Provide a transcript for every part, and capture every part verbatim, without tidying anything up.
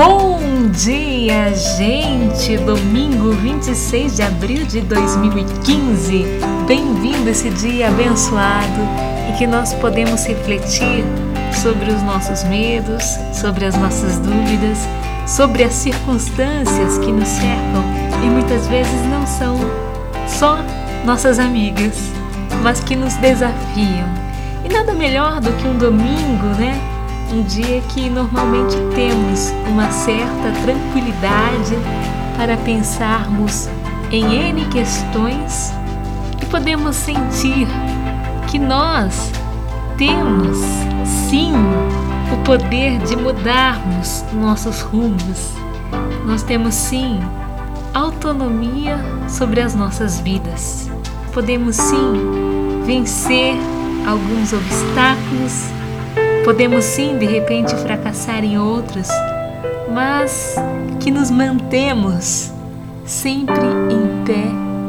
Bom dia, gente! Domingo vinte e seis de abril de dois mil e quinze. Bem-vindo a esse dia abençoado em que nós podemos refletir sobre os nossos medos, sobre as nossas dúvidas, sobre as circunstâncias que nos cercam e muitas vezes não são só nossas amigas, mas que nos desafiam. E nada melhor do que um domingo, né? Um dia que normalmente temos uma certa tranquilidade para pensarmos em N questões e podemos sentir que nós temos, sim, o poder de mudarmos nossos rumos. Nós temos, sim, autonomia sobre as nossas vidas. Podemos, sim, vencer alguns obstáculos. Podemos sim, de repente, fracassar em outros, mas que nos mantemos sempre em pé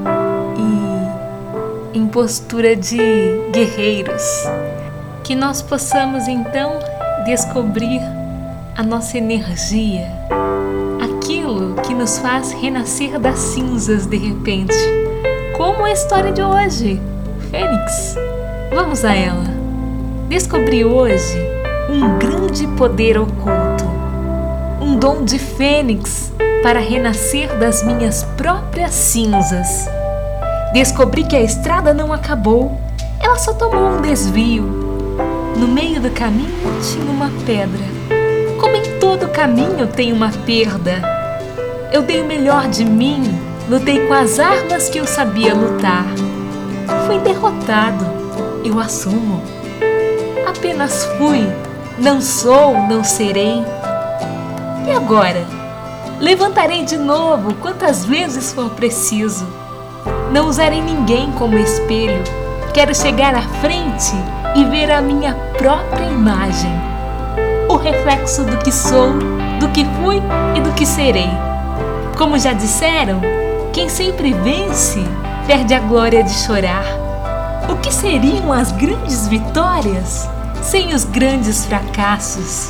e em postura de guerreiros. Que nós possamos então descobrir a nossa energia, aquilo que nos faz renascer das cinzas de repente, como a história de hoje, Fênix. Vamos a ela. Descobri hoje um grande poder oculto, um dom de Fênix para renascer das minhas próprias cinzas. Descobri que a estrada não acabou, ela só tomou um desvio. No meio do caminho tinha uma pedra. Como em todo caminho tem uma perda. Eu dei o melhor de mim, lutei com as armas que eu sabia lutar. Fui derrotado, eu assumo. Apenas fui, não sou, não serei. E agora? Levantarei de novo quantas vezes for preciso. Não usarei ninguém como espelho. Quero chegar à frente e ver a minha própria imagem. O reflexo do que sou, do que fui e do que serei. Como já disseram, quem sempre vence perde a glória de chorar. O que seriam as grandes vitórias sem os grandes fracassos?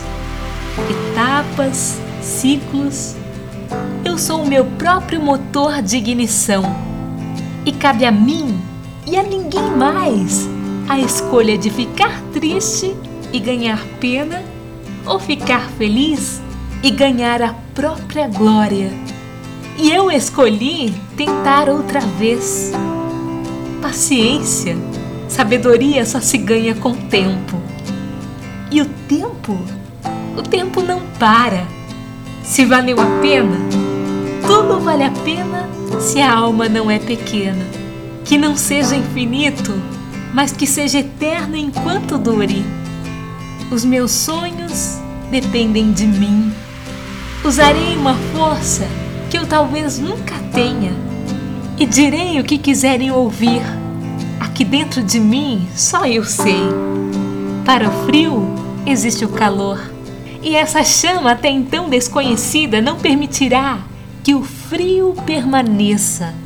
Etapas, ciclos. Eu sou o meu próprio motor de ignição. E cabe a mim e a ninguém mais a escolha de ficar triste e ganhar pena, ou ficar feliz e ganhar a própria glória. E eu escolhi tentar outra vez. Paciência, sabedoria só se ganha com tempo. E o tempo? O tempo não para. Se valeu a pena, tudo vale a pena se a alma não é pequena. Que não seja infinito, mas que seja eterno enquanto dure. Os meus sonhos dependem de mim. Usarei uma força que eu talvez nunca tenha e direi o que quiserem ouvir. Aqui dentro de mim só eu sei. Para o frio existe o calor, e essa chama até então desconhecida não permitirá que o frio permaneça.